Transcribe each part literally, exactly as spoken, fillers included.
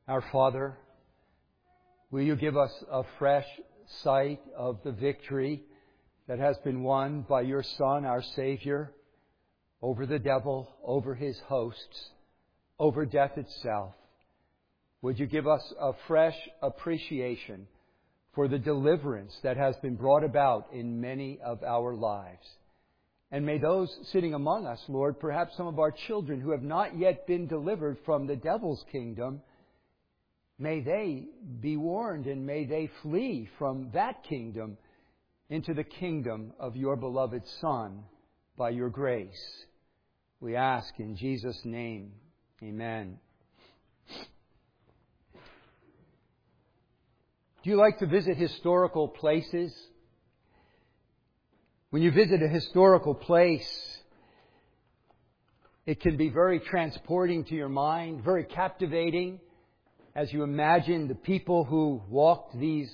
Our Father, will you give us a fresh sight of the victory that has been won by your Son, our Savior, over the devil, over his hosts, over death itself. Would you give us a fresh appreciation for the deliverance that has been brought about in many of our lives? And may those sitting among us, Lord, perhaps some of our children who have not yet been delivered from the devil's kingdom, may they be warned and may they flee from that kingdom into the kingdom of your beloved Son by your grace. We ask in Jesus' name. Amen. Do you like to visit historical places? When you visit a historical place, it can be very transporting to your mind, very captivating as you imagine the people who walked these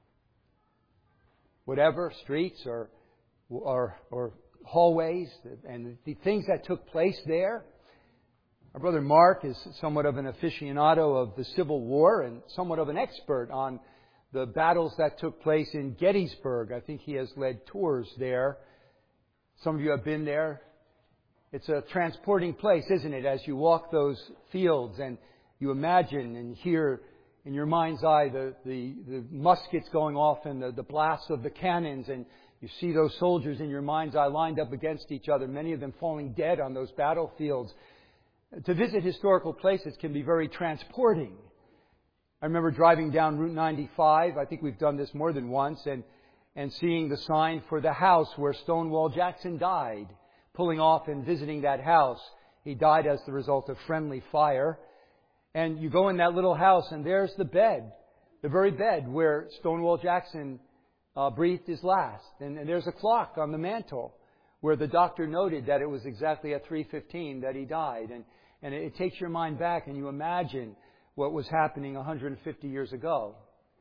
whatever streets or or, or hallways and the things that took place there. Our brother Mark is somewhat of an aficionado of the Civil War and somewhat of an expert on the battles that took place in Gettysburg. I think he has led tours there. Some of you have been there. It's a transporting place, isn't it, as you walk those fields and you imagine and hear in your mind's eye the, the, the muskets going off and the, the blasts of the cannons, and you see those soldiers in your mind's eye lined up against each other, many of them falling dead on those battlefields. To visit historical places can be very transporting. I remember driving down Route ninety-five, I think we've done this more than once, and, and seeing the sign for the house where Stonewall Jackson died, pulling off and visiting that house. He died as the result of friendly fire. And you go in that little house and there's the bed, the very bed where Stonewall Jackson uh, breathed his last. And, and there's a clock on the mantle where the doctor noted that it was exactly at three fifteen that he died. And, and it, it takes your mind back and you imagine what was happening one hundred fifty years ago.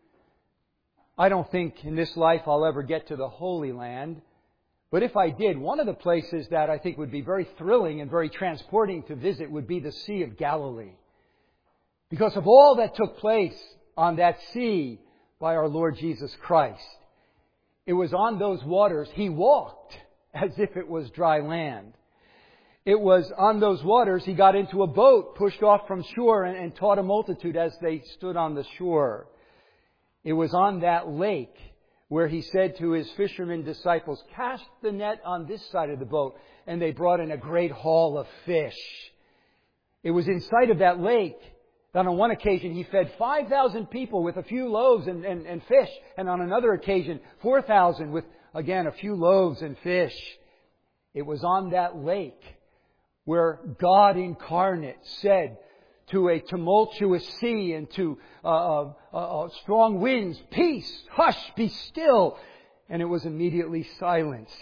I don't think in this life I'll ever get to the Holy Land. But if I did, one of the places that I think would be very thrilling and very transporting to visit would be the Sea of Galilee. Because of all that took place on that sea by our Lord Jesus Christ. It was on those waters He walked as if it was dry land. It was on those waters He got into a boat, pushed off from shore, and, and taught a multitude as they stood on the shore. It was on that lake where He said to His fishermen disciples, "Cast the net on this side of the boat." And they brought in a great haul of fish. It was in sight of that lake that on one occasion He fed five thousand people with a few loaves and, and, and fish. And on another occasion, four thousand with, again, a few loaves and fish. It was on that lake where God incarnate said to a tumultuous sea and to uh, uh, uh, strong winds, "Peace, hush, be still." And it was immediately silenced.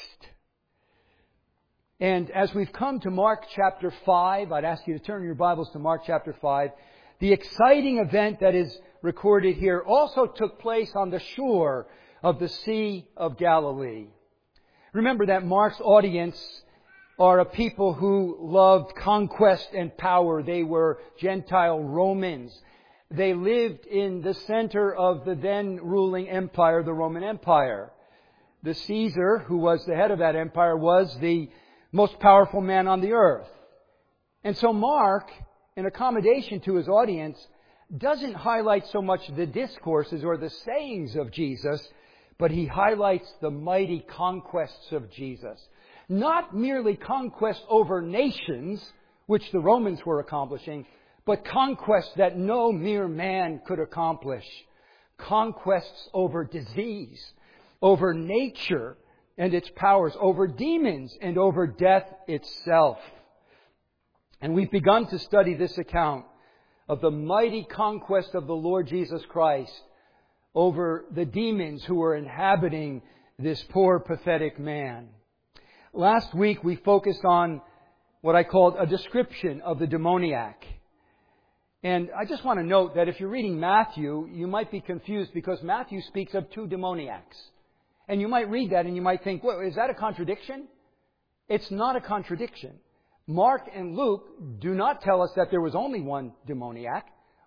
And as we've come to Mark chapter five, I'd ask you to turn your Bibles to Mark chapter five. The exciting event that is recorded here also took place on the shore of the Sea of Galilee. Remember that Mark's audience are a people who loved conquest and power. They were Gentile Romans. They lived in the center of the then ruling empire, the Roman Empire. The Caesar, who was the head of that empire, was the most powerful man on the earth. And so Mark, in accommodation to his audience, doesn't highlight so much the discourses or the sayings of Jesus, but he highlights the mighty conquests of Jesus. Not merely conquest over nations, which the Romans were accomplishing, but conquests that no mere man could accomplish. Conquests over disease, over nature and its powers, over demons and over death itself. And we've begun to study this account of the mighty conquest of the Lord Jesus Christ over the demons who were inhabiting this poor, pathetic man. Last week we focused on what I called a description of the demoniac. And I just want to note that if you're reading Matthew, you might be confused because Matthew speaks of two demoniacs. And you might read that and you might think, well, is that a contradiction? It's not a contradiction. Mark and Luke do not tell us that there was only one demoniac.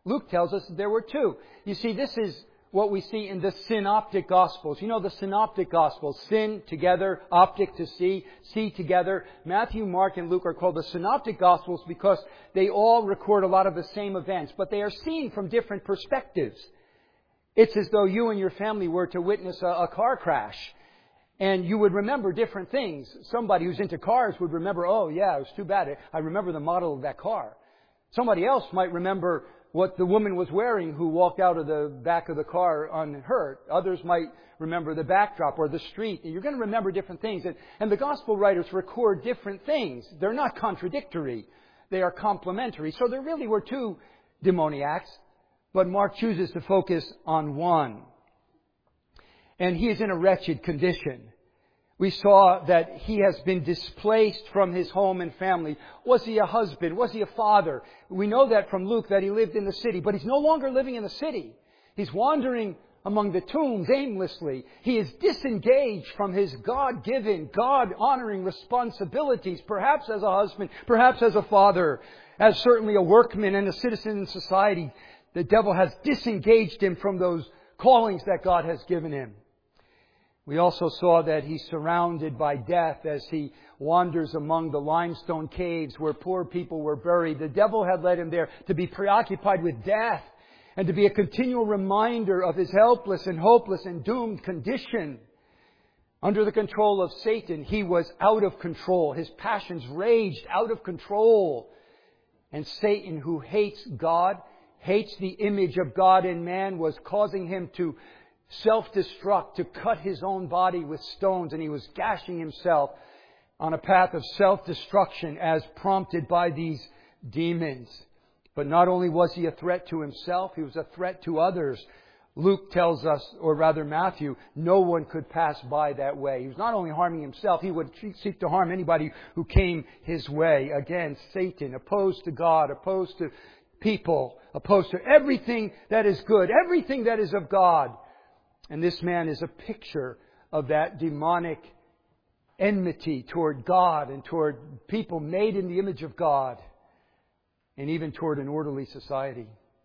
Luke tells us that there were two. You see, this is what we see in the synoptic Gospels. You know the synoptic Gospels. Syn together, optic to see, see together. Matthew, Mark, and Luke are called the synoptic Gospels because they all record a lot of the same events, but they are seen from different perspectives. It's as though you and your family were to witness a, a car crash. And you would remember different things. Somebody who's into cars would remember, oh yeah, it was too bad. I remember the model of that car. Somebody else might remember what the woman was wearing who walked out of the back of the car unhurt. Others might remember the backdrop or the street. You're going to remember different things. And, and the gospel writers record different things. They're not contradictory. They are complementary. So there really were two demoniacs, but Mark chooses to focus on one. And he is in a wretched condition. We saw that he has been displaced from his home and family. Was he a husband? Was he a father? We know that from Luke that he lived in the city, but he's no longer living in the city. He's wandering among the tombs aimlessly. He is disengaged from his God-given, God-honoring responsibilities, perhaps as a husband, perhaps as a father, as certainly a workman and a citizen in society. The devil has disengaged him from those callings that God has given him. We also saw that he's surrounded by death as he wanders among the limestone caves where poor people were buried. The devil had led him there to be preoccupied with death and to be a continual reminder of his helpless and hopeless and doomed condition. Under the control of Satan, he was out of control. His passions raged out of control. And Satan, who hates God, hates the image of God in man, was causing him to self-destruct, to cut his own body with stones, and he was gashing himself on a path of self-destruction as prompted by these demons. But not only was he a threat to himself, he was a threat to others. Luke tells us, or rather Matthew, no one could pass by that way. He was not only harming himself, he would seek to harm anybody who came his way. Again, Satan, opposed to God, opposed to people, opposed to everything that is good, everything that is of God. And this man is a picture of that demonic enmity toward God and toward people made in the image of God, and even toward an orderly society.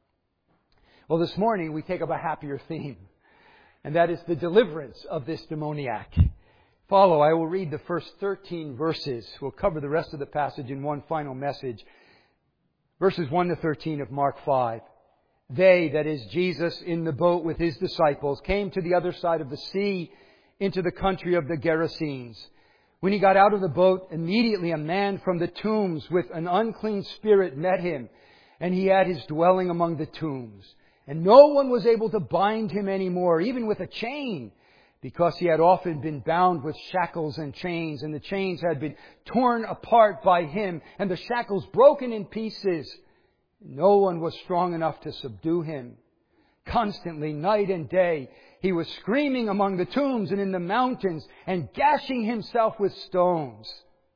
Well, this morning we take up a happier theme, and that is the deliverance of this demoniac. Follow, I will read the first thirteen verses. We'll cover the rest of the passage in one final message. Verses one to thirteen of Mark five. They, that is Jesus, in the boat with his disciples, came to the other side of the sea, into the country of the Gerasenes. When he got out of the boat, immediately a man from the tombs with an unclean spirit met him, and he had his dwelling among the tombs. And no one was able to bind him any more, even with a chain, because he had often been bound with shackles and chains, and the chains had been torn apart by him, and the shackles broken in pieces. No one was strong enough to subdue him. Constantly, night and day, he was screaming among the tombs and in the mountains and gashing himself with stones.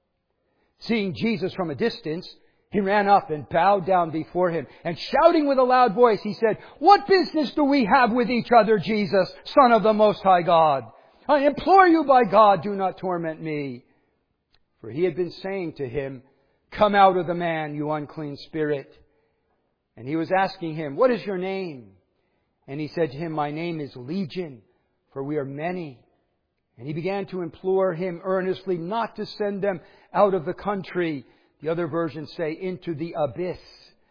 Seeing Jesus from a distance, he ran up and bowed down before him, and shouting with a loud voice, he said, "What business do we have with each other, Jesus, Son of the Most High God? I implore you by God, do not torment me." For he had been saying to him, "Come out of the man, you unclean spirit." And he was asking him, "What is your name?" And he said to him, "My name is Legion, for we are many." And he began to implore him earnestly not to send them out of the country. The other versions say, into the abyss.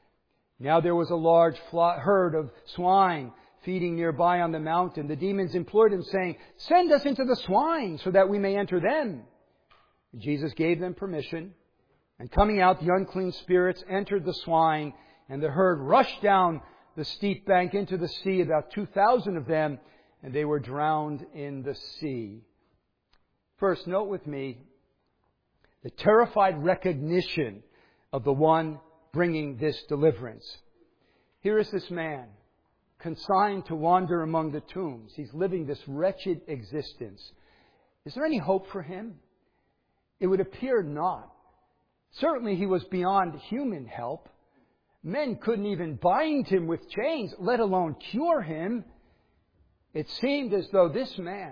Now there was a large herd of swine feeding nearby on the mountain. The demons implored him, saying, "Send us into the swine so that we may enter them." Jesus gave them permission. And coming out, the unclean spirits entered the swine, and the herd rushed down the steep bank into the sea, about two thousand of them, and they were drowned in the sea. First, note with me the terrified recognition of the one bringing this deliverance. Here is this man, consigned to wander among the tombs. He's living this wretched existence. Is there any hope for him? It would appear not. Certainly he was beyond human help. Men couldn't even bind him with chains, let alone cure him. It seemed as though this man,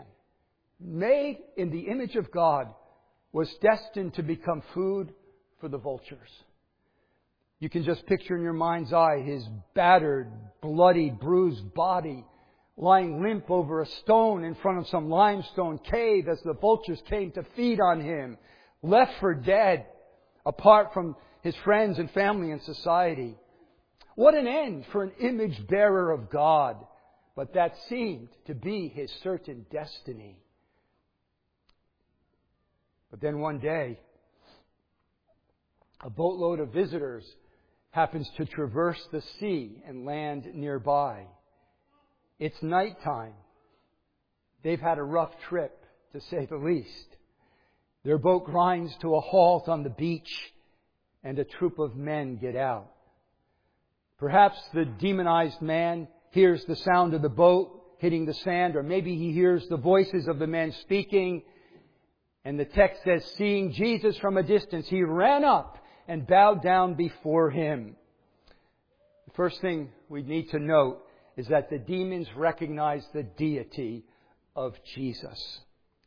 made in the image of God, was destined to become food for the vultures. You can just picture in your mind's eye his battered, bloody, bruised body lying limp over a stone in front of some limestone cave as the vultures came to feed on him, left for dead, apart from his friends and family and society. What an end for an image bearer of God, but that seemed to be his certain destiny. But then one day, a boatload of visitors happens to traverse the sea and land nearby. It's nighttime. They've had a rough trip, to say the least. Their boat grinds to a halt on the beach, and a troop of men get out. Perhaps the demonized man hears the sound of the boat hitting the sand, or maybe he hears the voices of the men speaking. And the text says, seeing Jesus from a distance, he ran up and bowed down before him. The first thing we need to note is that the demons recognize the deity of Jesus.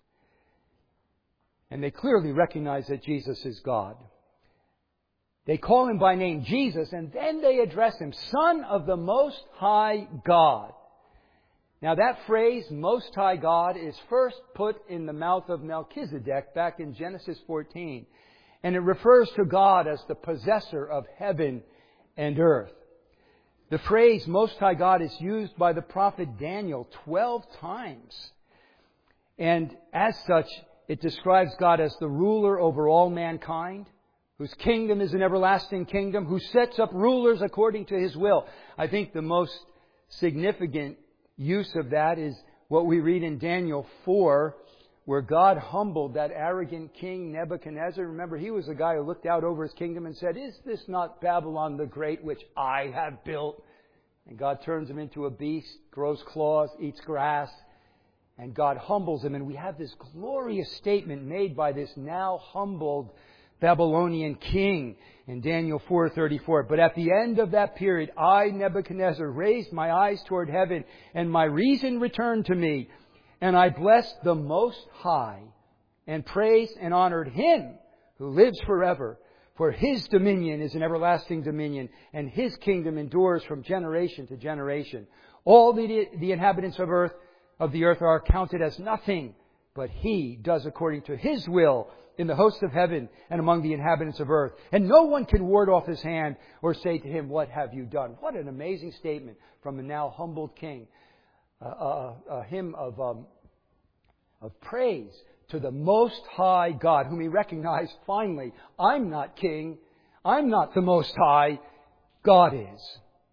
And they clearly recognize that Jesus is God. They call him by name Jesus, and then they address him, Son of the Most High God. Now that phrase, Most High God, is first put in the mouth of Melchizedek back in Genesis fourteen. And it refers to God as the possessor of heaven and earth. The phrase Most High God is used by the prophet Daniel twelve times. And as such, it describes God as the ruler over all mankind, whose kingdom is an everlasting kingdom, who sets up rulers according to his will. I think the most significant use of that is what we read in Daniel four, where God humbled that arrogant king Nebuchadnezzar. Remember, he was the guy who looked out over his kingdom and said, is this not Babylon the Great, which I have built? And God turns him into a beast, grows claws, eats grass, and God humbles him. And we have this glorious statement made by this now humbled Babylonian king in Daniel four thirty-four. But at the end of that period, I, Nebuchadnezzar, raised my eyes toward heaven, and my reason returned to me. And I blessed the Most High, and praised and honored Him who lives forever. For His dominion is an everlasting dominion, and His kingdom endures from generation to generation. All the, the inhabitants of earth, of the earth are counted as nothing, but He does according to His will in the hosts of heaven and among the inhabitants of earth. And no one can ward off His hand or say to Him, what have you done? What an amazing statement from a now humbled king. Uh, a, a hymn of, um, of praise to the Most High God, whom he recognized finally. I'm not king. I'm not the Most High. God is.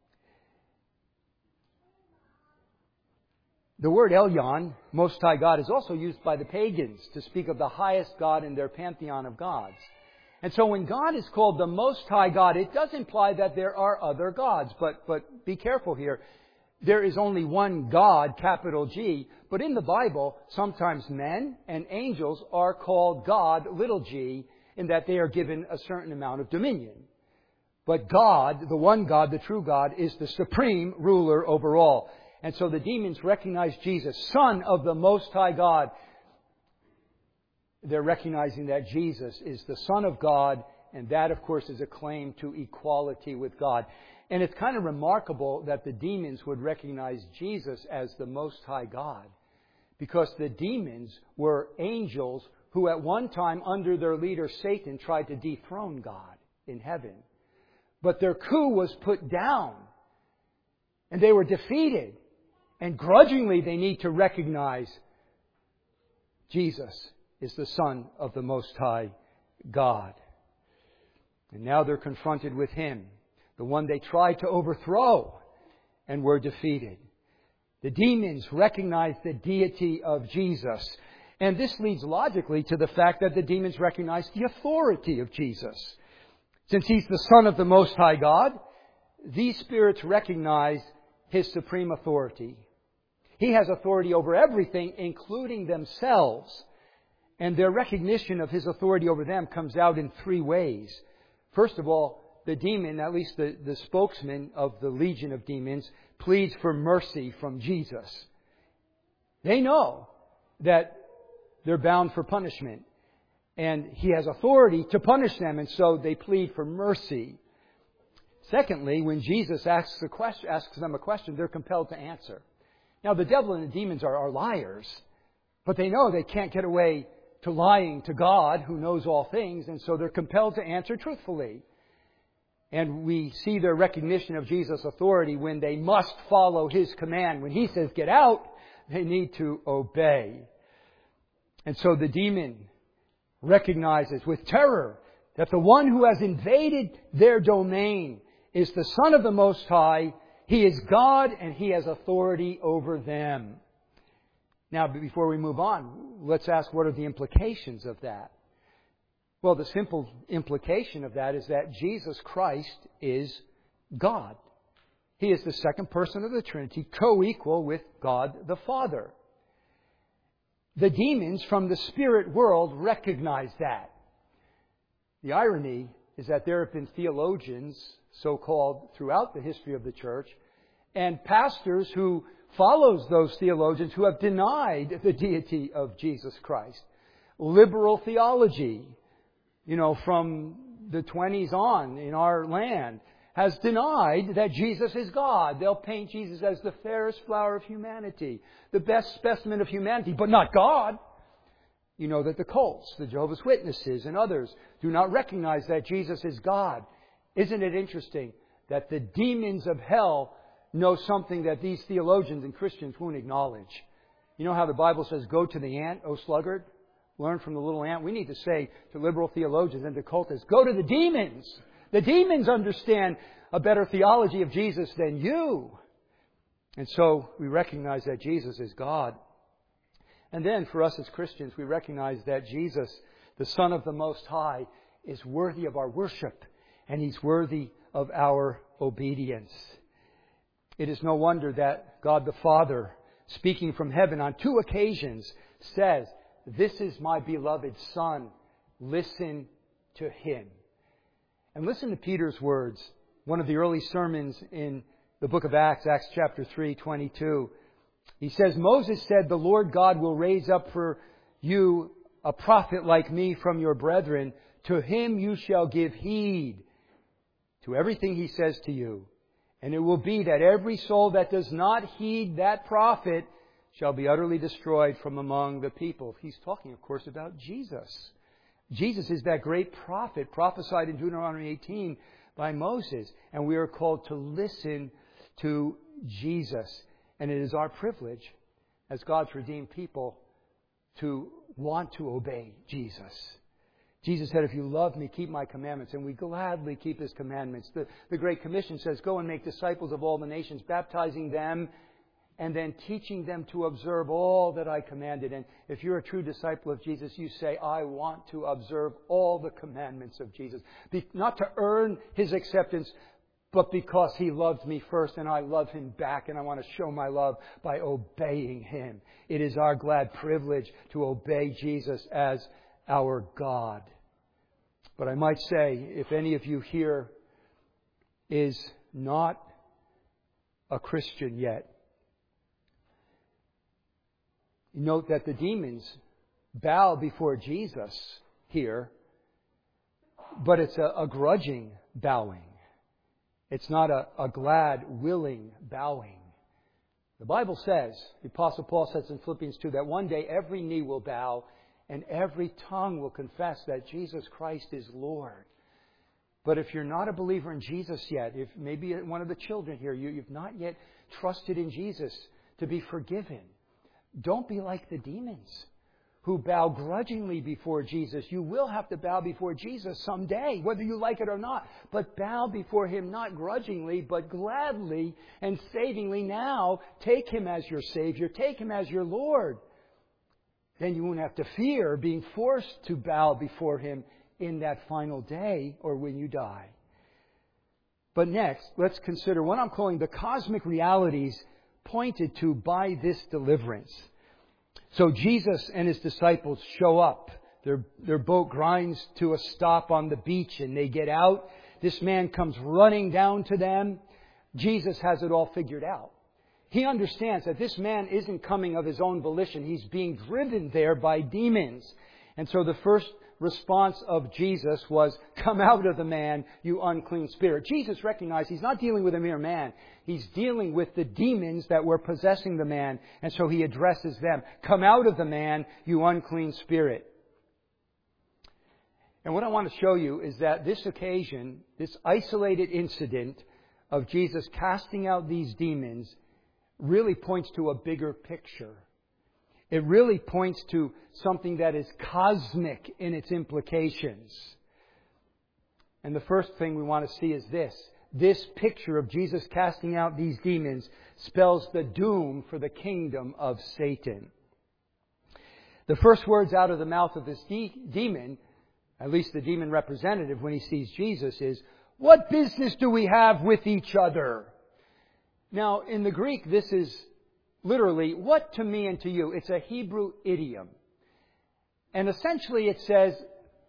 The word Elyon, Most High God, is also used by the pagans to speak of the highest God in their pantheon of gods. And so when God is called the Most High God, it does imply that there are other gods. But, but be careful here. There is only one God, capital G. But in the Bible, sometimes men and angels are called God, little g, in that they are given a certain amount of dominion. But God, the one God, the true God, is the supreme ruler over all. And so the demons recognize Jesus, Son of the Most High God. They're recognizing that Jesus is the Son of God, and that, of course, is a claim to equality with God. And it's kind of remarkable that the demons would recognize Jesus as the Most High God, because the demons were angels who at one time, under their leader Satan, tried to dethrone God in heaven. But their coup was put down, and they were defeated. And grudgingly, they need to recognize Jesus is the Son of the Most High God. And now they're confronted with Him, the one they tried to overthrow and were defeated. The demons recognize the deity of Jesus. And this leads logically to the fact that the demons recognize the authority of Jesus. Since He's the Son of the Most High God, these spirits recognize His supreme authority. He has authority over everything, including themselves. And their recognition of His authority over them comes out in three ways. First of all, the demon, at least the, the spokesman of the legion of demons, pleads for mercy from Jesus. They know that they're bound for punishment, and He has authority to punish them, and so they plead for mercy. Secondly, when Jesus asks, a question, asks them a question, they're compelled to answer. Now, the devil and the demons are, are liars, but they know they can't get away to lying to God, who knows all things, and so they're compelled to answer truthfully. And we see their recognition of Jesus' authority when they must follow His command. When He says, get out, they need to obey. And so the demon recognizes with terror that the one who has invaded their domain is the Son of the Most High. He is God and He has authority over them. Now, before we move on, let's ask, what are the implications of that? Well, the simple implication of that is that Jesus Christ is God. He is the second person of the Trinity, co-equal with God the Father. The demons from the spirit world recognize that. The irony is that there have been theologians, so-called, throughout the history of the church, and pastors who follows those theologians who have denied the deity of Jesus Christ. Liberal theology, you know, from the twenties on in our land, has denied that Jesus is God. They'll paint Jesus as the fairest flower of humanity, the best specimen of humanity, but not God. You know that the cults, the Jehovah's Witnesses, and others do not recognize that Jesus is God. Isn't it interesting that the demons of hell know something that these theologians and Christians won't acknowledge? You know how the Bible says, go to the ant, O sluggard? Learn from the little ant. We need to say to liberal theologians and to cultists, go to the demons. The demons understand a better theology of Jesus than you. And so we recognize that Jesus is God. And then for us as Christians, we recognize that Jesus, the Son of the Most High, is worthy of our worship. And He's worthy of our obedience. It is no wonder that God the Father, speaking from heaven on two occasions, says, this is my beloved Son. Listen to Him. And listen to Peter's words. One of the early sermons in the book of Acts, Acts chapter three, twenty-two. He says, Moses said, the Lord God will raise up for you a prophet like me from your brethren. To him you shall give heed to everything he says to you. And it will be that every soul that does not heed that prophet shall be utterly destroyed from among the people. He's talking, of course, about Jesus. Jesus is that great prophet prophesied in Deuteronomy eighteen by Moses. And we are called to listen to Jesus. And it is our privilege as God's redeemed people to want to obey Jesus. Jesus said, if you love me, keep my commandments. And we gladly keep His commandments. The, the Great Commission says, go and make disciples of all the nations, baptizing them and then teaching them to observe all that I commanded. And if you're a true disciple of Jesus, you say, I want to observe all the commandments of Jesus. Be, not to earn His acceptance, but because He loved me first and I love Him back and I want to show my love by obeying Him. It is our glad privilege to obey Jesus as our God. But I might say, if any of you here is not a Christian yet, note that the demons bow before Jesus here, but it's a, a grudging bowing. It's not a, a glad, willing bowing. The Bible says, the Apostle Paul says in Philippians two, that one day every knee will bow and every tongue will confess that Jesus Christ is Lord. But if you're not a believer in Jesus yet, if maybe one of the children here, you, you've not yet trusted in Jesus to be forgiven, don't be like the demons who bow grudgingly before Jesus. You will have to bow before Jesus someday, whether you like it or not. But bow before Him not grudgingly, but gladly and savingly now. Take Him as your Savior. Take Him as your Lord. Then you won't have to fear being forced to bow before Him in that final day or when you die. But next, let's consider what I'm calling the cosmic realities pointed to by this deliverance. So Jesus and His disciples show up. Their, their boat grinds to a stop on the beach and they get out. This man comes running down to them. Jesus has it all figured out. He understands that this man isn't coming of his own volition. He's being driven there by demons. And so the first response of Jesus was, "Come out of the man, you unclean spirit." Jesus recognized He's not dealing with a mere man. He's dealing with the demons that were possessing the man. And so He addresses them. "Come out of the man, you unclean spirit." And what I want to show you is that this occasion, this isolated incident of Jesus casting out these demons, really points to a bigger picture. It really points to something that is cosmic in its implications. And the first thing we want to see is this. This picture of Jesus casting out these demons spells the doom for the kingdom of Satan. The first words out of the mouth of this de- demon, at least the demon representative when he sees Jesus, is, "What business do we have with each other?" Now, in the Greek, this is literally, "what to me and to you." It's a Hebrew idiom. And essentially it says,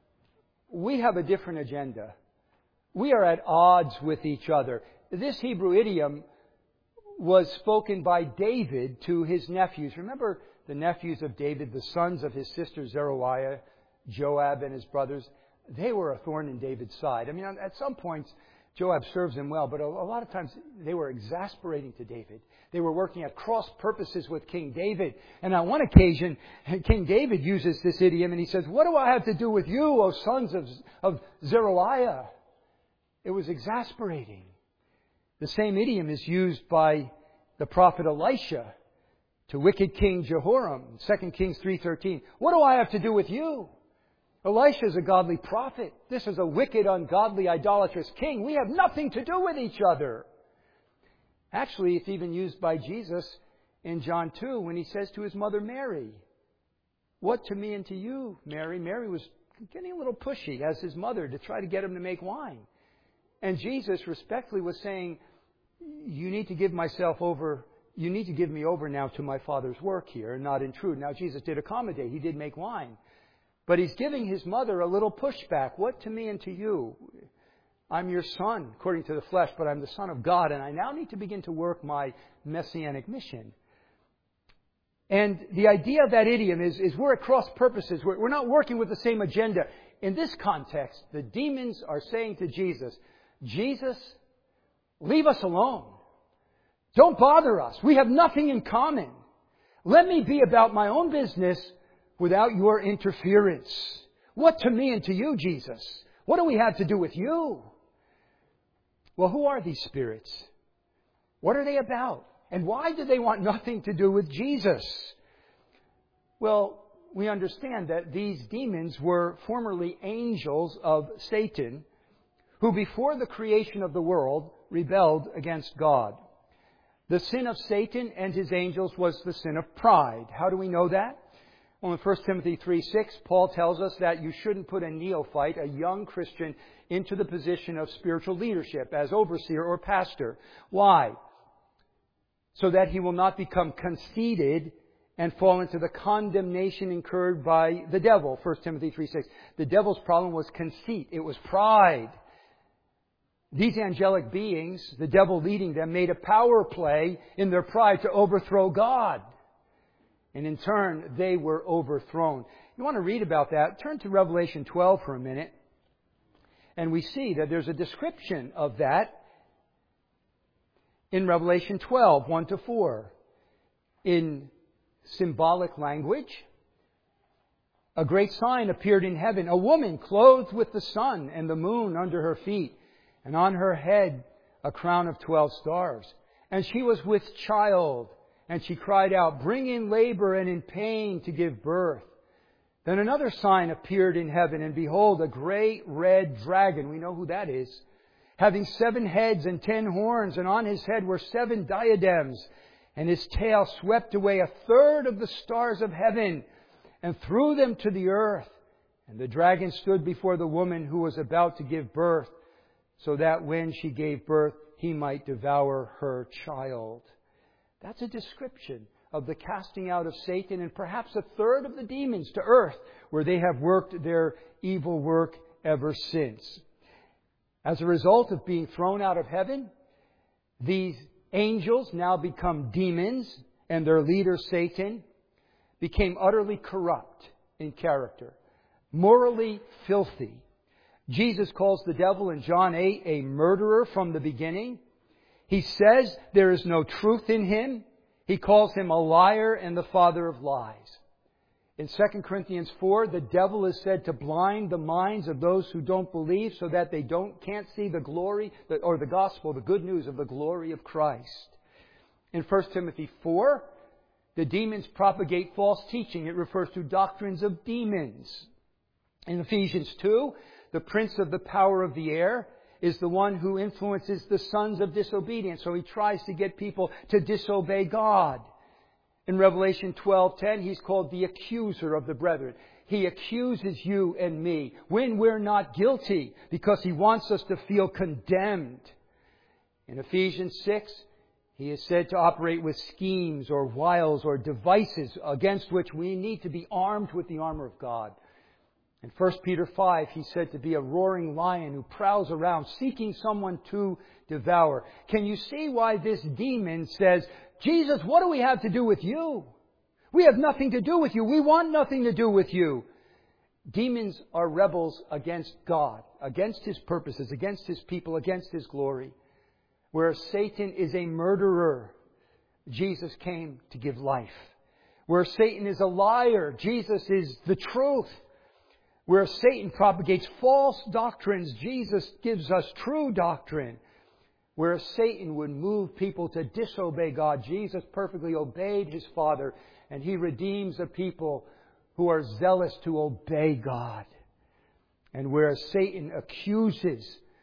we have a different agenda. We are at odds with each other. This Hebrew idiom was spoken by David to his nephews. Remember the nephews of David, the sons of his sister Zeruiah, Joab and his brothers? They were a thorn in David's side. I mean, at some points, Joab serves him well, but a lot of times they were exasperating to David. They were working at cross purposes with King David. And on one occasion, King David uses this idiom and he says, "What do I have to do with you, O sons of, of Zeruiah?" It was exasperating. The same idiom is used by the prophet Elisha to wicked King Jehoram, Second Kings three thirteen. "What do I have to do with you?" Elisha is a godly prophet. This is a wicked, ungodly, idolatrous king. We have nothing to do with each other. Actually, it's even used by Jesus in John two when He says to His mother Mary, "What to me and to you, Mary?" Mary was getting a little pushy as His mother to try to get Him to make wine. And Jesus respectfully was saying, "You need to give myself over, you need to give me over now to my Father's work here and not intrude." Now, Jesus did accommodate. He did make wine. But He's giving His mother a little pushback. "What to me and to you? I'm your son, according to the flesh, but I'm the Son of God, and I now need to begin to work my messianic mission." And the idea of that idiom is, is we're at cross purposes. We're, we're not working with the same agenda. In this context, the demons are saying to Jesus, "Jesus, leave us alone. Don't bother us. We have nothing in common. Let me be about my own business without your interference. What to me and to you, Jesus? What do we have to do with you?" Well, who are these spirits? What are they about? And why do they want nothing to do with Jesus? Well, we understand that these demons were formerly angels of Satan, who before the creation of the world rebelled against God. The sin of Satan and his angels was the sin of pride. How do we know that? Well, in First Timothy three six, Paul tells us that you shouldn't put a neophyte, a young Christian, into the position of spiritual leadership as overseer or pastor. Why? So that he will not become conceited and fall into the condemnation incurred by the devil. First Timothy three six. The devil's problem was conceit. It was pride. These angelic beings, the devil leading them, made a power play in their pride to overthrow God. And in turn, they were overthrown. You want to read about that? Turn to Revelation twelve for a minute. And we see that there's a description of that in Revelation twelve, one to four. In symbolic language, a great sign appeared in heaven. A woman clothed with the sun and the moon under her feet, and on her head a crown of twelve stars. And she was with child. And she cried out, "Bring in labor and in pain to give birth." Then another sign appeared in heaven, and behold, a great red dragon, we know who that is, having seven heads and ten horns, and on his head were seven diadems, and his tail swept away a third of the stars of heaven, and threw them to the earth. And the dragon stood before the woman who was about to give birth, so that when she gave birth, he might devour her child. That's a description of the casting out of Satan and perhaps a third of the demons to earth, where they have worked their evil work ever since. As a result of being thrown out of heaven, these angels now become demons, and their leader, Satan, became utterly corrupt in character. morally filthy. Jesus calls the devil in John eight a murderer from the beginning. He says there is no truth in him. He calls him a liar and the father of lies. In Second Corinthians four, the devil is said to blind the minds of those who don't believe so that they don't can't see the glory or the gospel, the good news of the glory of Christ. In First Timothy four, the demons propagate false teaching. It refers to doctrines of demons. In Ephesians two, the prince of the power of the air is the one who influences the sons of disobedience. So he tries to get people to disobey God. In Revelation twelve ten, he's called the accuser of the brethren. He accuses you and me when we're not guilty because he wants us to feel condemned. In Ephesians six, he is said to operate with schemes or wiles or devices against which we need to be armed with the armor of God. In First Peter five, he's said to be a roaring lion who prowls around seeking someone to devour. Can you see why this demon says, Jesus, what do we have to do with you? We have nothing to do with you. We want nothing to do with you. Demons are rebels against God, against His purposes, against His people, against His glory. Whereas Satan is a murderer, Jesus came to give life. Where Satan is a liar, Jesus is the truth. Where Satan propagates false doctrines, Jesus gives us true doctrine. Where Satan would move people to disobey God, Jesus perfectly obeyed His Father, and He redeems a people who are zealous to obey God. And where Satan accuses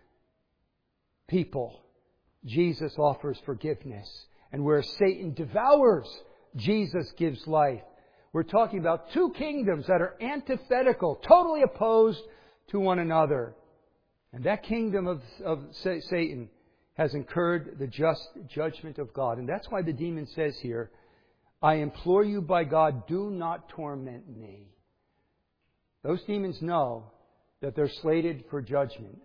people, Jesus offers forgiveness. And where Satan devours, Jesus gives life. We're talking about two kingdoms that are antithetical, totally opposed to one another. And that kingdom of, of Satan has incurred the just judgment of God. And that's why the demon says here, I implore you by God, do not torment me. Those demons know that they're slated for judgment.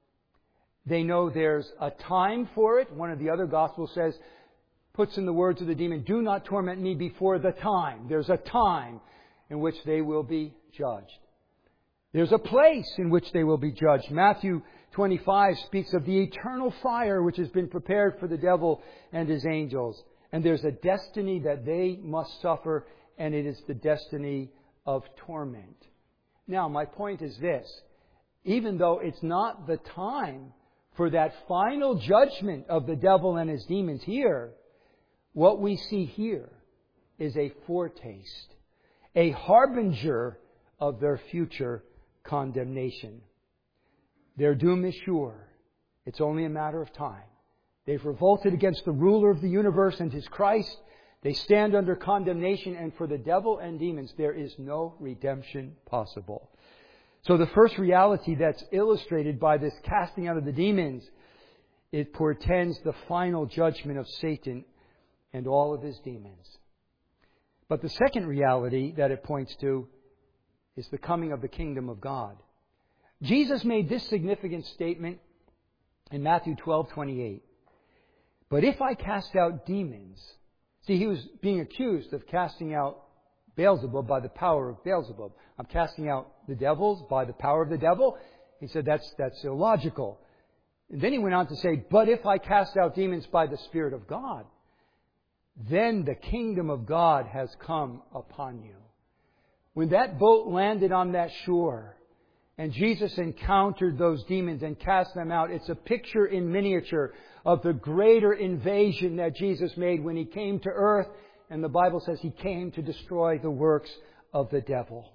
They know there's a time for it. One of the other Gospels says, puts in the words of the demon, do not torment me before the time. There's a time in which they will be judged. There's a place in which they will be judged. Matthew twenty-five speaks of the eternal fire which has been prepared for the devil and his angels. And there's a destiny that they must suffer, and it is the destiny of torment. Now, my point is this. Even though it's not the time for that final judgment of the devil and his demons here, what we see here is a foretaste, a harbinger of their future condemnation. Their doom is sure. It's only a matter of time. They've revolted against the ruler of the universe and His Christ. They stand under condemnation, and for the devil and demons, there is no redemption possible. So the first reality that's illustrated by this casting out of the demons, it portends the final judgment of Satan and all of his demons. But the second reality that it points to is the coming of the kingdom of God. Jesus made this significant statement in Matthew twelve twenty-eight. But if I cast out demons... See, he was being accused of casting out Beelzebub by the power of Beelzebub. I'm casting out the devils by the power of the devil. He said that's, that's illogical. And then he went on to say, but if I cast out demons by the Spirit of God, then the kingdom of God has come upon you. When that boat landed on that shore and Jesus encountered those demons and cast them out, it's a picture in miniature of the greater invasion that Jesus made when He came to earth. And the Bible says He came to destroy the works of the devil.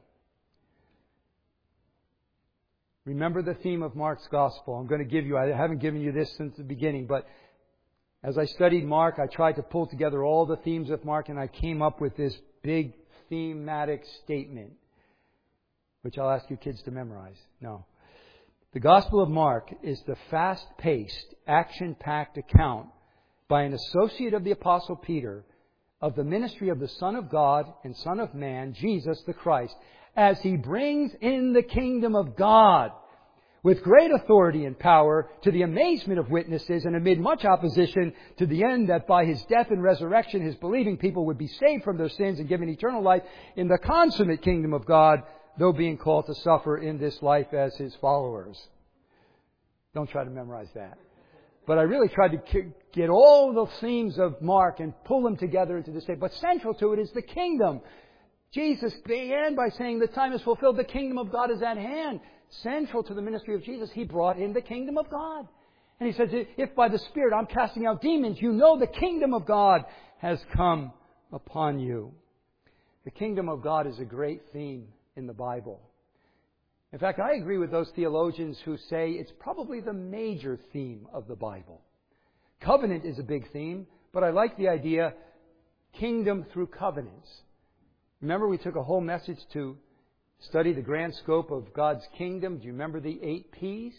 Remember the theme of Mark's Gospel. I'm going to give you, I haven't given you this since the beginning, but as I studied Mark, I tried to pull together all the themes of Mark, and I came up with this big thematic statement, which I'll ask you kids to memorize. No. The Gospel of Mark is the fast-paced, action-packed account by an associate of the Apostle Peter of the ministry of the Son of God and Son of Man, Jesus the Christ, as He brings in the kingdom of God with great authority and power to the amazement of witnesses and amid much opposition, to the end that by His death and resurrection His believing people would be saved from their sins and given eternal life in the consummate kingdom of God, though being called to suffer in this life as His followers. Don't try to memorize that. But I really tried to get all the themes of Mark and pull them together into this day. But central to it is the kingdom. Jesus began by saying the time is fulfilled, the kingdom of God is at hand. Central to the ministry of Jesus, He brought in the kingdom of God. And He says, if by the Spirit I'm casting out demons, you know the kingdom of God has come upon you. The kingdom of God is a great theme in the Bible. In fact, I agree with those theologians who say it's probably the major theme of the Bible. Covenant is a big theme, but I like the idea kingdom through covenants. Remember, we took a whole message to study the grand scope of God's kingdom. Do you remember the eight P's?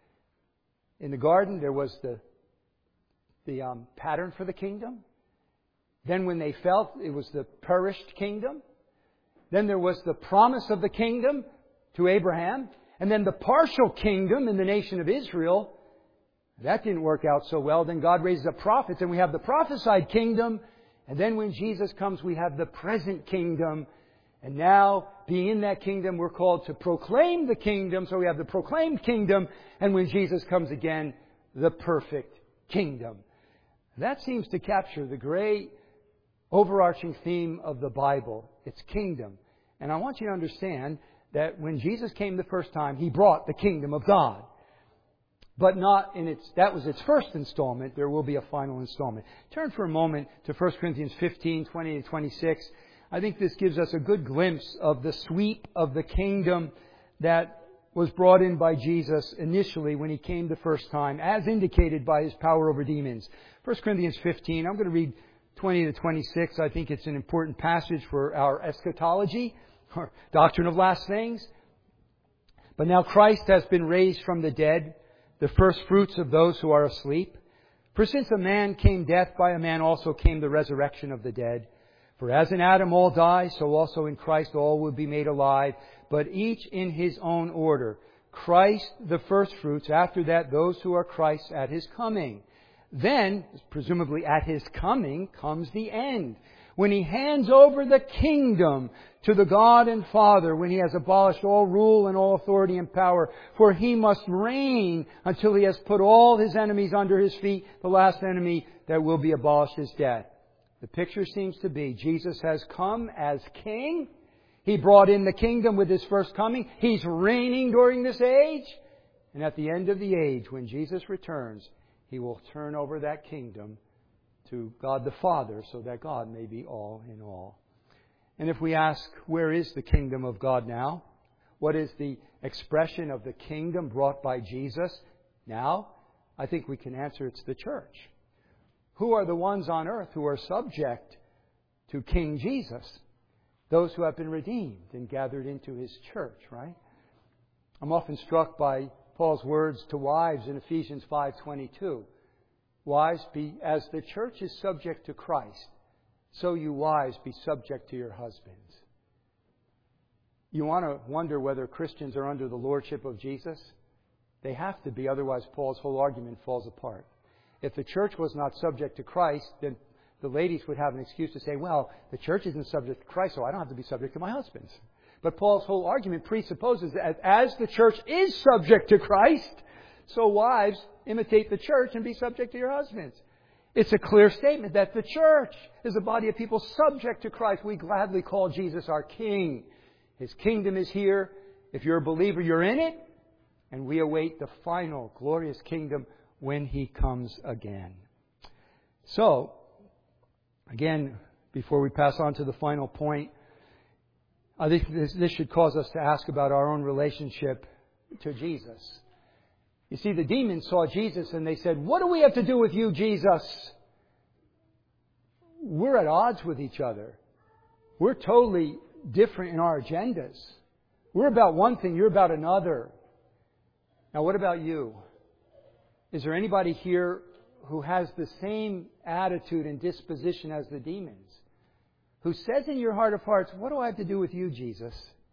In the garden, there was the, the um, pattern for the kingdom. Then when they fell, it was the perished kingdom. Then there was the promise of the kingdom to Abraham. And then the partial kingdom in the nation of Israel. That didn't work out so well. Then God raises up prophets and we have the prophesied kingdom. And then when Jesus comes, we have the present kingdom. And now, being in that kingdom, we're called to proclaim the kingdom. So we have the proclaimed kingdom. And when Jesus comes again, the perfect kingdom. That seems to capture the great overarching theme of the Bible. It's kingdom. And I want you to understand that when Jesus came the first time, He brought the kingdom of God. But not in its, that was its first installment. There will be a final installment. Turn for a moment to First Corinthians fifteen, twenty to twenty-six. I think this gives us a good glimpse of the sweep of the kingdom that was brought in by Jesus initially when He came the first time, as indicated by His power over demons. First Corinthians fifteen, I'm going to read twenty to twenty-six. I think it's an important passage for our eschatology, or doctrine of last things. But now Christ has been raised from the dead, the first fruits of those who are asleep. For since a man came death, by a man also came the resurrection of the dead. For as in Adam all die, so also in Christ all will be made alive, but each in his own order. Christ the first fruits, after that those who are Christ's at His coming. Then, presumably at His coming, comes the end, when He hands over the kingdom to the God and Father, when He has abolished all rule and all authority and power. For He must reign until He has put all His enemies under His feet. The last enemy that will be abolished is death. The picture seems to be Jesus has come as King. He brought in the kingdom with His first coming. He's reigning during this age. And at the end of the age, when Jesus returns, He will turn over that kingdom to God the Father so that God may be all in all. And if we ask, where is the kingdom of God now? What is the expression of the kingdom brought by Jesus now? I think we can answer it's the church. Who are the ones on earth who are subject to King Jesus? Those who have been redeemed and gathered into His church, right? I'm often struck by Paul's words to wives in Ephesians five twenty-two. Wives, be as the church is subject to Christ, so you wives be subject to your husbands. You want to wonder whether Christians are under the lordship of Jesus? They have to be, otherwise Paul's whole argument falls apart. If the church was not subject to Christ, then the ladies would have an excuse to say, well, the church isn't subject to Christ, so I don't have to be subject to my husbands. But Paul's whole argument presupposes that as the church is subject to Christ, so wives, imitate the church and be subject to your husbands. It's a clear statement that the church is a body of people subject to Christ. We gladly call Jesus our King. His kingdom is here. If you're a believer, you're in it. And we await the final glorious kingdom when He comes again. So, again, before we pass on to the final point, I think this, this should cause us to ask about our own relationship to Jesus. You see, the demons saw Jesus and they said, what do we have to do with you, Jesus? We're at odds with each other. We're totally different in our agendas. We're about one thing, you're about another. Now, what about you? Is there anybody here who has the same attitude and disposition as the demons? Who says in your heart of hearts, what do I have to do with you, Jesus?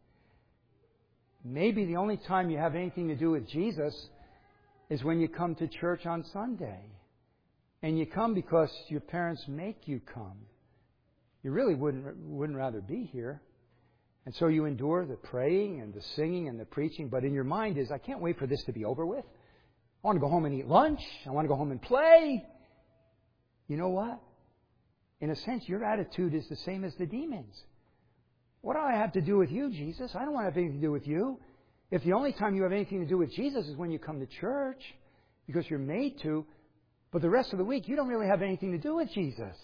Maybe the only time you have anything to do with Jesus is when you come to church on Sunday. And you come because your parents make you come. You really wouldn't, wouldn't rather be here. And so you endure the praying and the singing and the preaching, but in your mind is, I can't wait for this to be over with. I want to go home and eat lunch. I want to go home and play. You know what? In a sense, your attitude is the same as the demons. What do I have to do with you, Jesus? I don't want to have anything to do with you. If the only time you have anything to do with Jesus is when you come to church, because you're made to, but the rest of the week you don't really have anything to do with Jesus.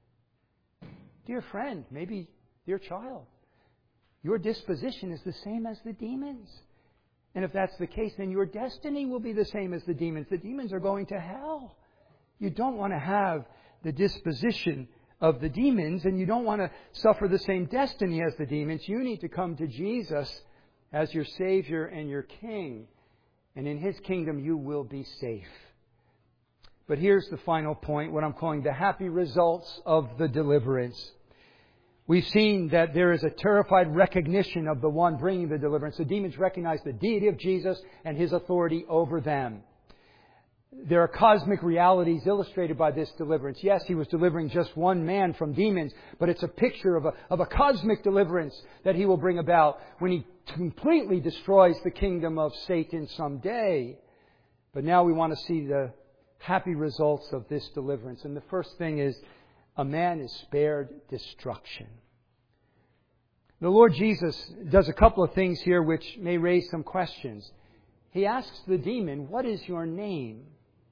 Dear friend, maybe dear child, your disposition is the same as the demons. And if that's the case, then your destiny will be the same as the demons. The demons are going to hell. You don't want to have the disposition of the demons, and you don't want to suffer the same destiny as the demons. You need to come to Jesus as your Savior and your King. And in His kingdom you will be safe. But here's the final point, what I'm calling the happy results of the deliverance. We've seen that there is a terrified recognition of the one bringing the deliverance. The demons recognize the deity of Jesus and His authority over them. There are cosmic realities illustrated by this deliverance. Yes, He was delivering just one man from demons, but it's a picture of a, of a cosmic deliverance that He will bring about when He completely destroys the kingdom of Satan someday. But now we want to see the happy results of this deliverance. And the first thing is, a man is spared destruction. The Lord Jesus does a couple of things here which may raise some questions. He asks the demon, "What is your name?"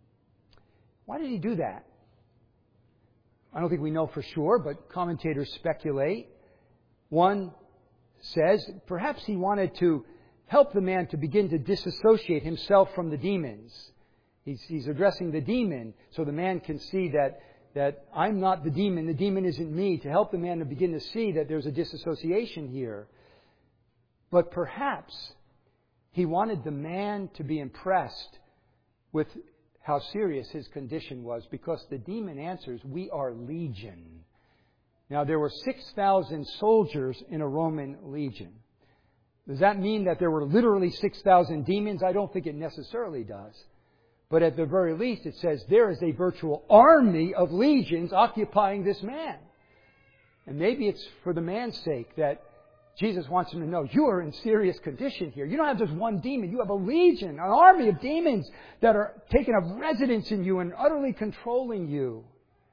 Why did He do that? I don't think we know for sure, but commentators speculate. One says perhaps He wanted to help the man to begin to disassociate himself from the demons. He's, he's addressing the demon so the man can see that that I'm not the demon, the demon isn't me, to help the man to begin to see that there's a disassociation here. But perhaps He wanted the man to be impressed with how serious his condition was, because the demon answers, "We are legion." Now, there were six thousand soldiers in a Roman legion. Does that mean that there were literally six thousand demons? I don't think it necessarily does. But at the very least, it says there is a virtual army of legions occupying this man. And maybe it's for the man's sake that Jesus wants him to know, you are in serious condition here. You don't have just one demon. You have a legion, an army of demons that are taking up residence in you and utterly controlling you.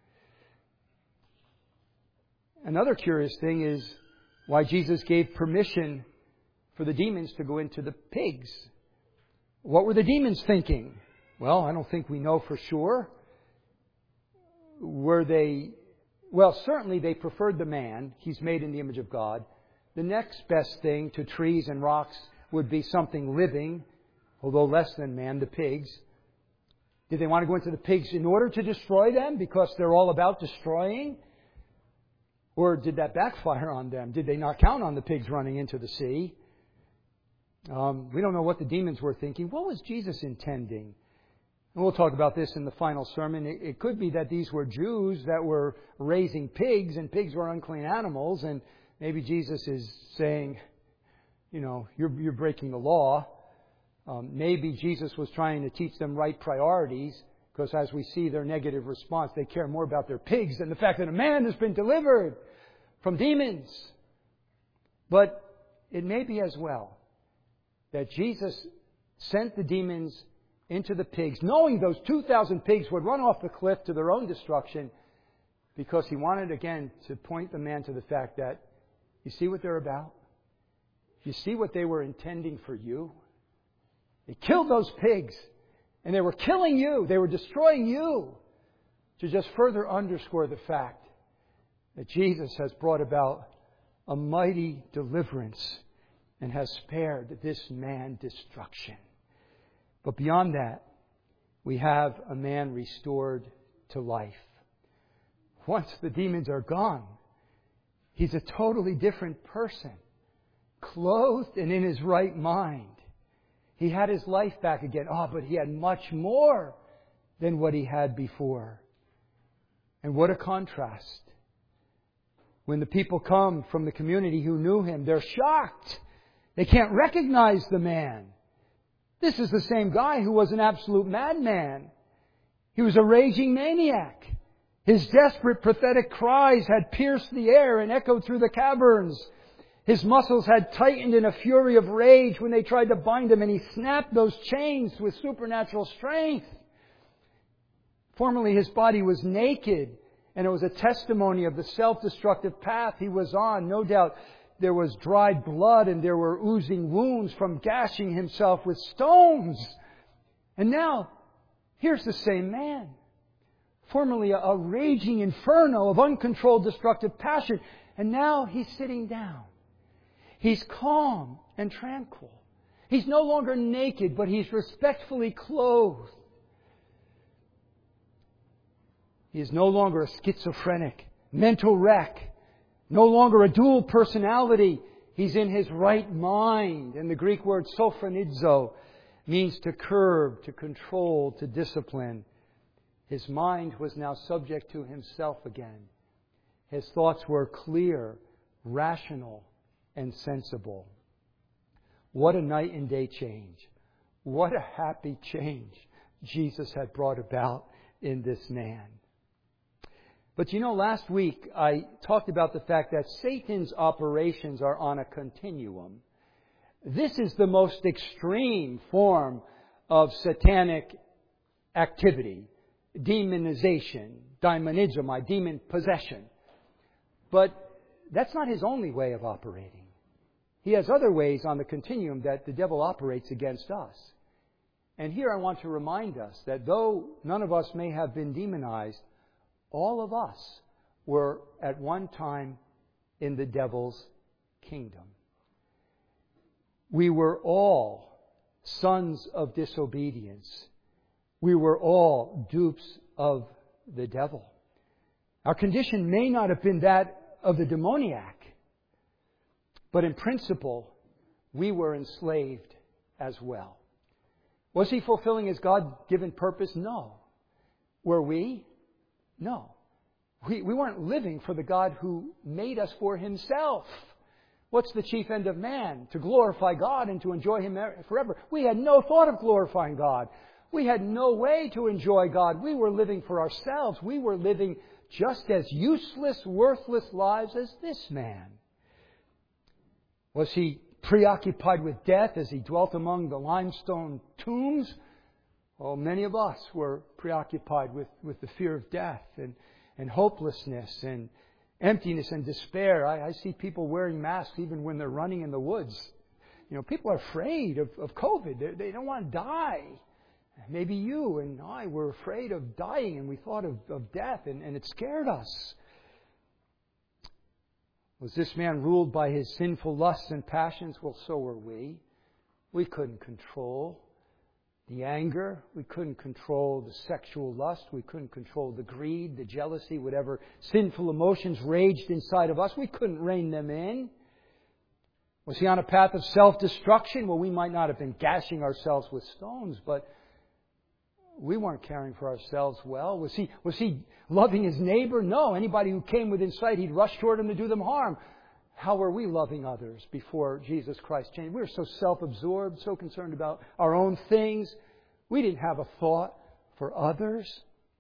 Another curious thing is why Jesus gave permission for the demons to go into the pigs. What were the demons thinking? Well, I don't think we know for sure. Were they... Well, certainly they preferred the man. He's made in the image of God. The next best thing to trees and rocks would be something living, although less than man, the pigs. Did they want to go into the pigs in order to destroy them because they're all about destroying? Or did that backfire on them? Did they not count on the pigs running into the sea? Um, we don't know what the demons were thinking. What was Jesus intending? And we'll talk about this in the final sermon. It, it could be that these were Jews that were raising pigs, and pigs were unclean animals, and maybe Jesus is saying, you know, you're, you're breaking the law. Um, maybe Jesus was trying to teach them right priorities, because as we see their negative response, they care more about their pigs than the fact that a man has been delivered from demons. But it may be as well that Jesus sent the demons into the pigs, knowing those two thousand pigs would run off the cliff to their own destruction, because He wanted again to point the man to the fact that, you see what they're about? You see what they were intending for you? They killed those pigs, and they were killing you. They were destroying you. To just further underscore the fact that Jesus has brought about a mighty deliverance and has spared this man destruction. But beyond that, we have a man restored to life. Once the demons are gone, he's a totally different person, clothed and in his right mind. He had his life back again. Oh, but he had much more than what he had before. And what a contrast. When the people come from the community who knew him, they're shocked. They can't recognize the man. This is the same guy who was an absolute madman. He was a raging maniac. His desperate, pathetic cries had pierced the air and echoed through the caverns. His muscles had tightened in a fury of rage when they tried to bind him, and he snapped those chains with supernatural strength. Formerly his body was naked, and it was a testimony of the self-destructive path he was on. No doubt there was dried blood and there were oozing wounds from gashing himself with stones. And now, here's the same man. Formerly a, a raging inferno of uncontrolled destructive passion. And now he's sitting down. He's calm and tranquil. He's no longer naked, but he's respectfully clothed. He is no longer a schizophrenic, mental wreck. No longer a dual personality. He's in his right mind. And the Greek word sophronizo means to curb, to control, to discipline. His mind was now subject to himself again. His thoughts were clear, rational, and sensible. What a night and day change. What a happy change Jesus had brought about in this man. But you know, last week I talked about the fact that Satan's operations are on a continuum. This is the most extreme form of satanic activity. Demonization, daemonizomai, demon possession. But that's not his only way of operating. He has other ways on the continuum that the devil operates against us. And here I want to remind us that though none of us may have been demonized, all of us were at one time in the devil's kingdom. We were all sons of disobedience. We were all dupes of the devil. Our condition may not have been that of the demoniac, but in principle, we were enslaved as well. Was he fulfilling his God-given purpose? No. Were we? No. We, we weren't living for the God who made us for Himself. What's the chief end of man? To glorify God and to enjoy Him forever. We had no thought of glorifying God. We had no way to enjoy God. We were living for ourselves. We were living just as useless, worthless lives as this man. Was he preoccupied with death as he dwelt among the limestone tombs? Oh, many of us were preoccupied with, with the fear of death and, and hopelessness and emptiness and despair. I, I see people wearing masks even when they're running in the woods. You know, people are afraid of, of COVID. They, they don't want to die. Maybe you and I were afraid of dying and we thought of, of death and, and it scared us. Was this man ruled by his sinful lusts and passions? Well, so were we. We couldn't control the anger. We couldn't control the sexual lust. We couldn't control the greed, the jealousy, whatever sinful emotions raged inside of us. We couldn't rein them in. Was he on a path of self-destruction? Well, we might not have been gashing ourselves with stones, but we weren't caring for ourselves well. Was he, was he loving his neighbor? No. Anybody who came within sight, he'd rush toward him to do them harm. How were we loving others before Jesus Christ changed? We were so self-absorbed, so concerned about our own things. We didn't have a thought for others.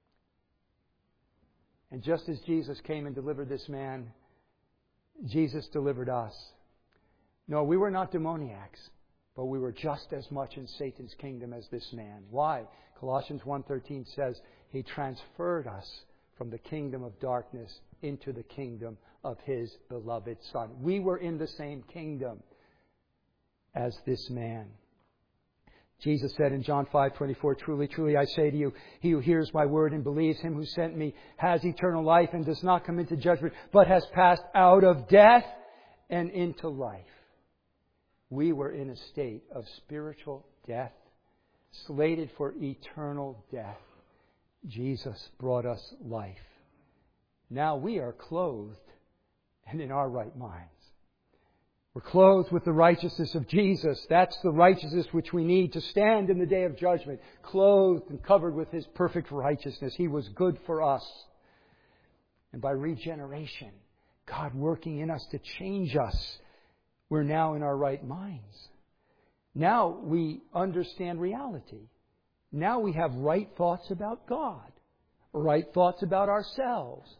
And just as Jesus came and delivered this man, Jesus delivered us. No, we were not demoniacs, but we were just as much in Satan's kingdom as this man. Why? Colossians one thirteen says, He transferred us from the kingdom of darkness into the kingdom of His beloved Son. We were in the same kingdom as this man. Jesus said in John five twenty-four, Truly, truly, I say to you, he who hears my word and believes Him who sent me has eternal life and does not come into judgment, but has passed out of death and into life. We were in a state of spiritual death, slated for eternal death. Jesus brought us life. Now we are clothed and in our right minds. We're clothed with the righteousness of Jesus. That's the righteousness which we need to stand in the day of judgment. Clothed and covered with His perfect righteousness. He was good for us. And by regeneration, God working in us to change us, we're now in our right minds. Now we understand reality. Now we have right thoughts about God, right thoughts about ourselves,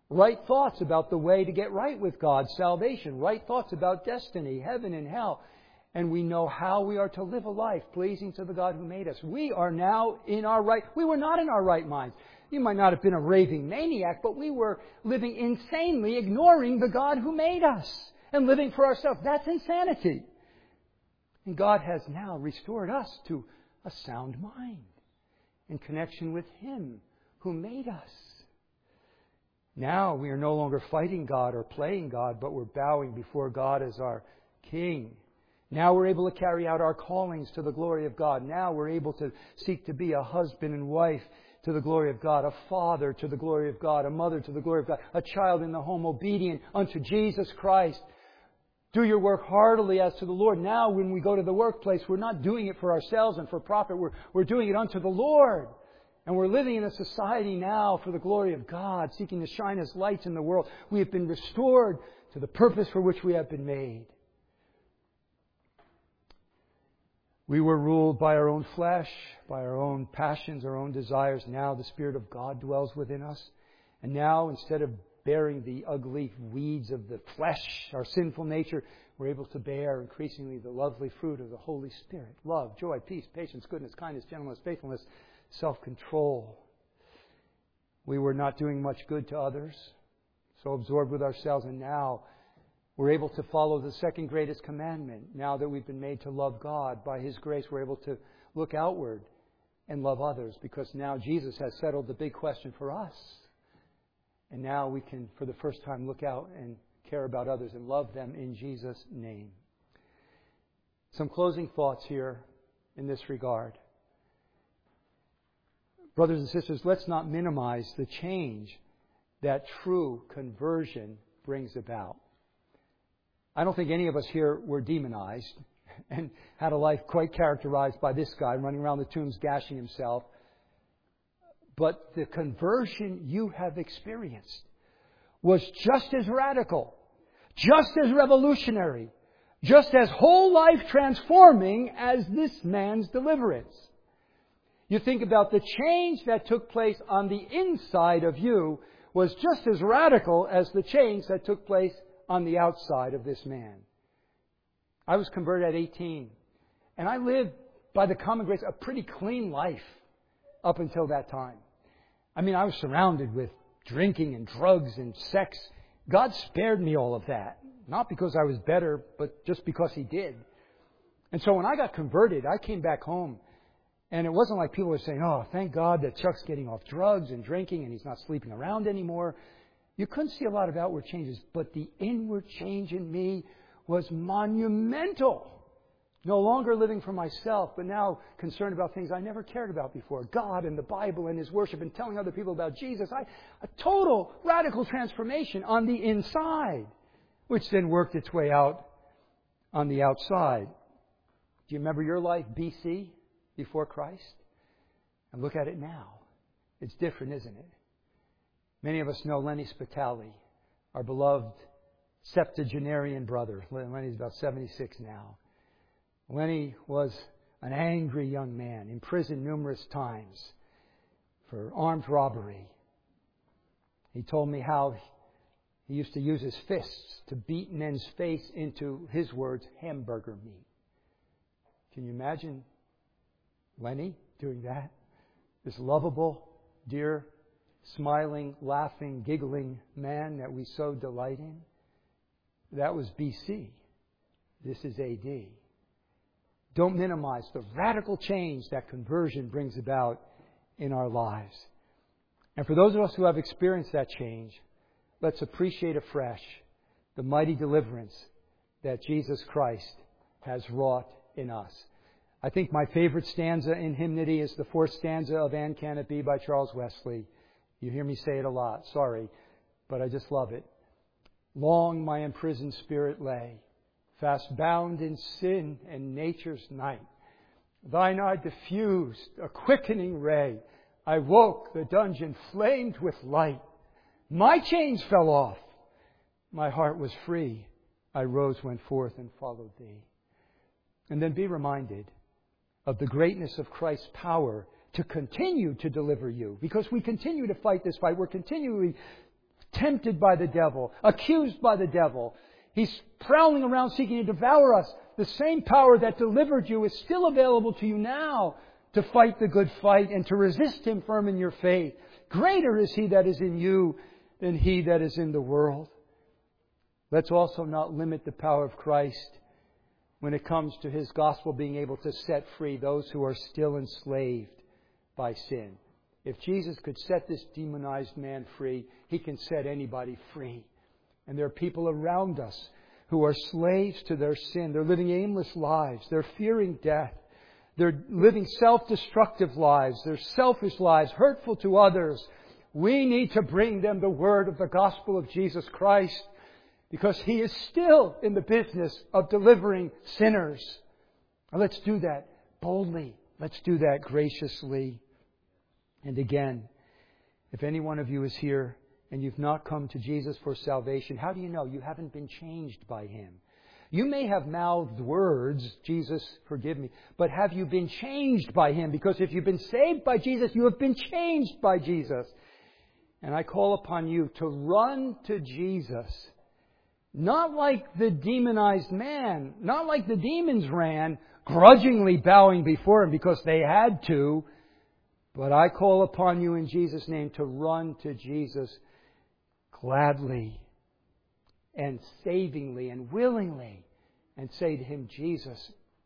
right thoughts about the way to get right with God, salvation, right thoughts about destiny, heaven and hell. And we know how we are to live a life pleasing to the God who made us. We are now in our right. We were not in our right minds. You might not have been a raving maniac, but we were living insanely, ignoring the God who made us and living for ourselves. That's insanity. And God has now restored us to a sound mind in connection with Him who made us. Now we are no longer fighting God or playing God, but we're bowing before God as our King. Now we're able to carry out our callings to the glory of God. Now we're able to seek to be a husband and wife to the glory of God, a father to the glory of God, a mother to the glory of God, a child in the home obedient unto Jesus Christ. Do your work heartily as to the Lord. Now when we go to the workplace, we're not doing it for ourselves and for profit. We're, we're doing it unto the Lord. And we're living in a society now for the glory of God, seeking to shine as lights in the world. We have been restored to the purpose for which we have been made. We were ruled by our own flesh, by our own passions, our own desires. Now the Spirit of God dwells within us. And now, instead of bearing the ugly weeds of the flesh, our sinful nature, we're able to bear increasingly the lovely fruit of the Holy Spirit. Love, joy, peace, patience, goodness, kindness, gentleness, faithfulness, self-control. We were not doing much good to others, so absorbed with ourselves, and now we're able to follow the second greatest commandment. Now that we've been made to love God by His grace, we're able to look outward and love others, because now Jesus has settled the big question for us. And now we can, for the first time, look out and care about others and love them in Jesus' name. Some closing thoughts here in this regard. Brothers and sisters, let's not minimize the change that true conversion brings about. I don't think any of us here were demonized and had a life quite characterized by this guy running around the tombs gashing himself. But the conversion you have experienced was just as radical, just as revolutionary, just as whole life transforming as this man's deliverance. You think about the change that took place on the inside of you was just as radical as the change that took place on the outside of this man. I was converted at eighteen, and I lived, by the common grace, a pretty clean life up until that time. I mean, I was surrounded with drinking and drugs and sex. God spared me all of that. Not because I was better, but just because He did. And so when I got converted, I came back home. And it wasn't like people were saying, oh, thank God that Chuck's getting off drugs and drinking and he's not sleeping around anymore. You couldn't see a lot of outward changes, but the inward change in me was monumental. No longer living for myself, but now concerned about things I never cared about before. God and the Bible and His worship and telling other people about Jesus. I, a total radical transformation on the inside, which then worked its way out on the outside. Do you remember your life B C, before Christ? And look at it now. It's different, isn't it? Many of us know Lenny Spitali, our beloved septuagenarian brother. Lenny's about seventy-six now. Lenny was an angry young man, imprisoned numerous times for armed robbery. He told me how he used to use his fists to beat men's face into, his words, hamburger meat. Can you imagine Lenny doing that? This lovable, dear, smiling, laughing, giggling man that we so delight in. That was B C. This is A D. Don't minimize the radical change that conversion brings about in our lives. And for those of us who have experienced that change, let's appreciate afresh the mighty deliverance that Jesus Christ has wrought in us. I think my favorite stanza in hymnody is the fourth stanza of And Can It Be by Charles Wesley. You hear me say it a lot. Sorry, but I just love it. Long my imprisoned spirit lay, fast bound in sin and nature's night. Thine eye diffused a quickening ray. I woke, the dungeon flamed with light. My chains fell off. My heart was free. I rose, went forth, and followed Thee. And then be reminded of the greatness of Christ's power to continue to deliver you. Because we continue to fight this fight. We're continually tempted by the devil, accused by the devil. He's prowling around seeking to devour us. The same power that delivered you is still available to you now to fight the good fight and to resist him firm in your faith. Greater is he that is in you than he that is in the world. Let's also not limit the power of Christ when it comes to his gospel being able to set free those who are still enslaved by sin. If Jesus could set this demonized man free, he can set anybody free. And there are people around us who are slaves to their sin. They're living aimless lives. They're fearing death. They're living self-destructive lives. They're selfish lives, hurtful to others. We need to bring them the word of the gospel of Jesus Christ, because he is still in the business of delivering sinners. Now let's do that boldly. Let's do that graciously. And again, if any one of you is here and you've not come to Jesus for salvation, how do you know? You haven't been changed by him. You may have mouthed words, Jesus, forgive me, but have you been changed by him? Because if you've been saved by Jesus, you have been changed by Jesus. And I call upon you to run to Jesus. Not like the demonized man, not like the demons ran, grudgingly bowing before him because they had to. But I call upon you in Jesus' name to run to Jesus gladly and savingly and willingly and say to him, Jesus,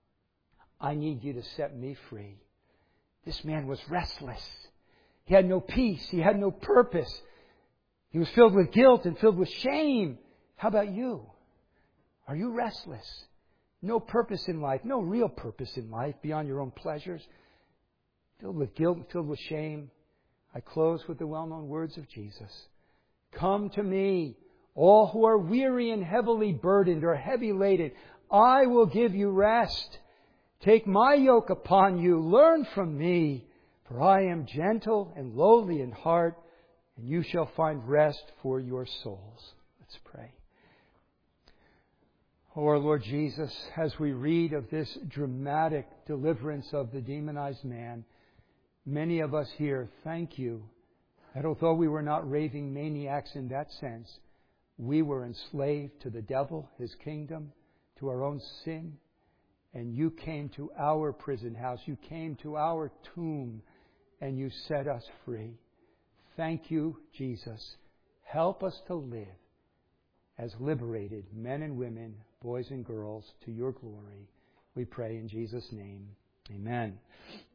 I need you to set me free. This man was restless. He had no peace. He had no purpose. He was filled with guilt and filled with shame. How about you? Are you restless? No purpose in life, no real purpose in life beyond your own pleasures? Filled with guilt and filled with shame? I close with the well-known words of Jesus. Come to me, all who are weary and heavily burdened or heavy laden. I will give you rest. Take my yoke upon you. Learn from me, for I am gentle and lowly in heart, and you shall find rest for your souls. Let's pray. Oh, our Lord Jesus, as we read of this dramatic deliverance of the demonized man, many of us here thank you that although we were not raving maniacs in that sense, we were enslaved to the devil, his kingdom, to our own sin, and you came to our prison house, you came to our tomb, and you set us free. Thank you, Jesus. Help us to live as liberated men and women, boys and girls, to your glory. We pray in Jesus' name. Amen.